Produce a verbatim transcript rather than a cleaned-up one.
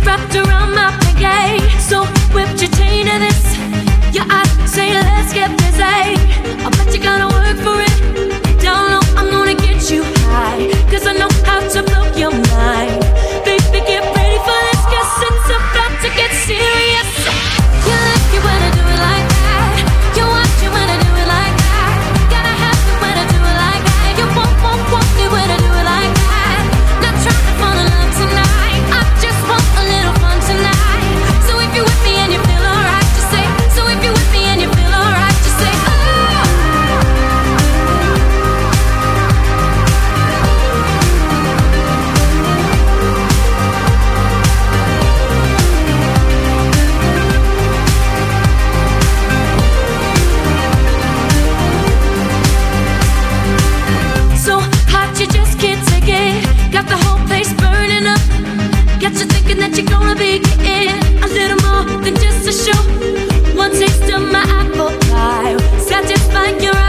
wrapped around my pinky. So whipped your chain to this. Your eyes say let's get busy. I bet you gotta work for it. Down low, I'm gonna get you high, cause I know how to blow your mind. Baby, get ready for this, cause it's about to get serious. You like it when I do it like that. You want you when I do it like that. Gotta have you when I do it like that. You won't, won't, want me when I do it like that. Not trying to fall in love tonight, I just want a little fun tonight. So if you're with me and you feel alright, just say. So if you're with me and you feel alright, just say oh. You just can't take it. Got the whole place burning up. Got you thinking that you're gonna be getting a little more than just a show. One taste of my apple pie, satisfying your